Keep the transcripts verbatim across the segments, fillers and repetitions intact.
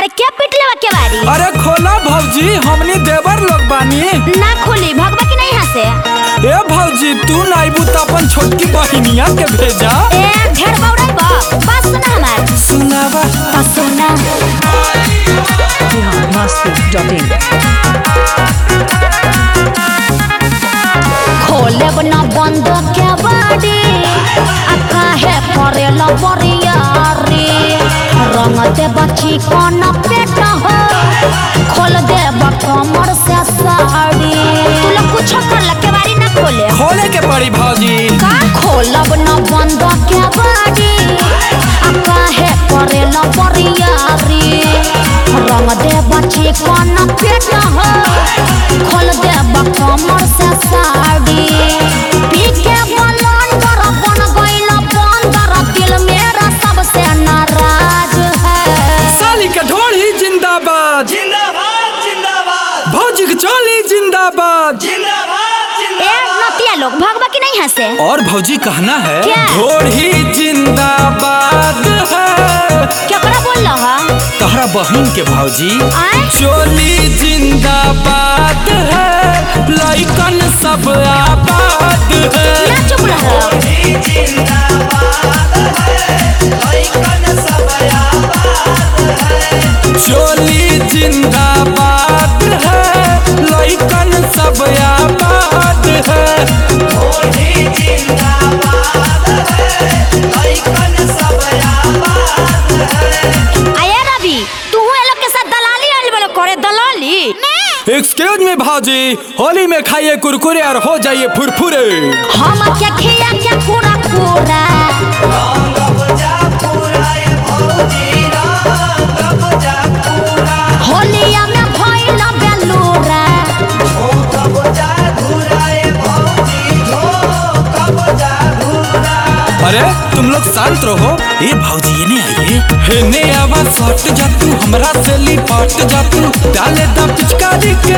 अरे क्या पिटले वा केवाड़ी? अरे खोला भौजी, हमनी देवर लोग बानी। ना खोली, भगवा की नहीं हंसे। ए भौजी, तू नाइबू त अपन छोटकी बहिनिया के भेजा। ए ढेर बौड़ाई बा, बात सुना हमार। सुनावा तो सुना। Bihar Masti dot in. खोले बना बंद केवाड़ी, अक्का है करेला बरियारी। रंग दे बची कौन पेट हो, खोल दे कमर से साड़ी। तू लोग कुछ कर ल, केवाड़ी ना खोले। खोले के पड़ी भौजी। का खोलब न बंद केवाड़ी, अक्का है करेला बरियारी। रंग दे बची कौन पेट हो, खोल दे कमर से साड़ी। पी के बलंदर बन गइल बंदर, दिल मेरा सबसे नाराज है। साली के ढोली जिंदाबाद जिंदाबाद जिंदाबाद, भौजी के चोली जिंदाबाद जिंदाबाद ए जिंदाबाद। नतिया लोग भगवा की नहीं हंसे। और भौजी कहना है क्या? ढोली जिंदाबाद है। केकरा बोल रहा? तहरा बहन के भौजी। आए? चोली जिंदाबाद है, लइकन सब आबाद है। क्या चुप रहा? जिंदाबाद है, लइकन सब आबाद है। चोली जिंदाबाद है, लइकन सब आबाद है। होली जिंदाबाद है, लइकन सब आबाद है। आया रवि, तू ये लोग के साथ दलाली आइल बड़े करे दलाली। एक्सक्यूज मी भाजी, होली में खाइए कुरकुरे और हो जाइए फुरफुरे। हम क्या खिया क्या पूरा पूरा। रंग बजा पूरा ए भौजी, रंग बजा पूरा। होलिया में भइल बेलूरा। झोंक बजा धूरा ए भौजी, झोंक बजा धूरा। अरे तुम लोग शांत रहो। ये भौजी ये नहीं आइए। हेने आवाज सट जा तू, हमरा से लिपट जा तू। डाले दा पिचकारी के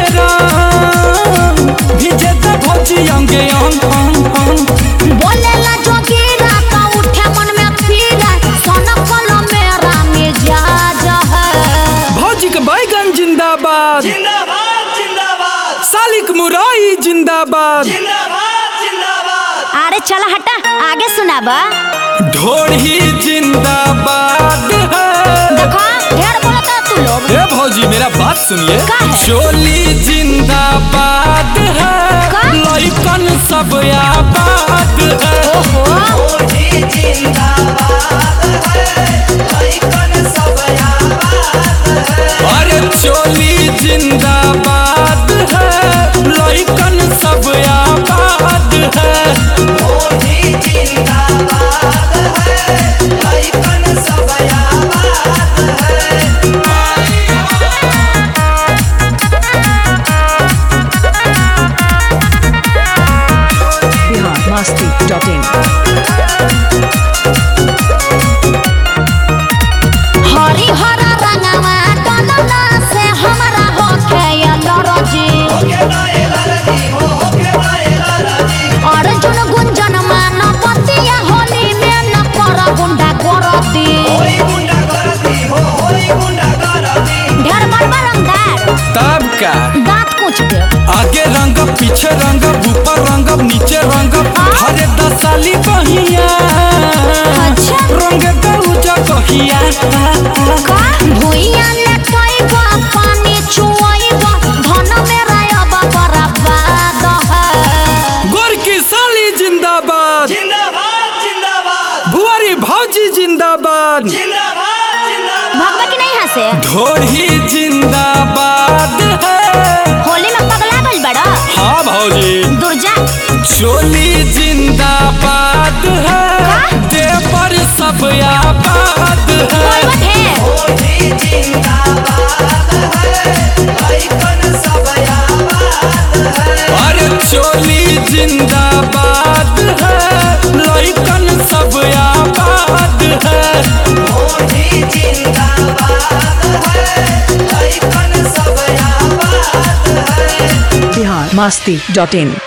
रंग, भीजे दा भौजी अंगे अंग अंग अंग। बोलेला जोगीरा का उठे मन में पीरा, सोना कलो मेरा मिजाज है। भौजी के बैगन जिंदाबाद, जिंदाबाद जिंदाबाद, सालिक मुराई जिंदाबाद। जिंदाबाद जिंदाबाद। अरे चला हटा, आगे सुनाबा। ढोली जिंदाबाद है। देखो ढेर बोलता तू लोग। ए भौजी मेरा बात सुनिए। का है? चोली जिंदाबाद है, का? लइकन सब आबाद है। ओहो, होली जिंदाबाद है, लइकन सब आबाद है। अरे चोली जिंदाबाद है, लइकन सब आबाद है। होली जिंदाबाद है, लइकन सब आबाद है। बिहार मस्ती डॉट इन। हरी हरा रंगवा डलला से हमरा होखे एलर्जी। होके ना एलर्जी हो, होके ना एलर्जी। अर्जुन गुंजन मान पतिया होली में न कर गुंडा करती। होई गुंडा करती हो, होई गुंडा करती। ढेर बड़ रंगदार, तब का दांत कुछ के। आगे रंग पीछे रंग ऊपर रंग नीचे रंग। हरे दसाली बहिया अच्छा। रंग दउजा कहिया। का भुइया ने कइबा पानी चुइबा, धन मेरा अब बर्बाद है। गोरकी साली जिंदाबाद, जिंदाबाद जिंदाबाद, बुआरी भौजी जिंदाबाद। जिंदाबाद जिंदाबाद। भगवा की नहीं हंसे। ढोली जिंदाबाद है। होली में पगला गइल बड़ा। हाँ भौजी। दुर्जा चोली जिंदाबाद है, का? देवर सब आबाद है। बोलबा ढेर। होली जिंदाबाद है, लइकन सब आबाद है। अरे चोली जिंदाबाद है, लइकन सब आबाद है। होली जिंदाबाद है, लइकन सब आबाद है। बिहार मस्ती डॉट इन।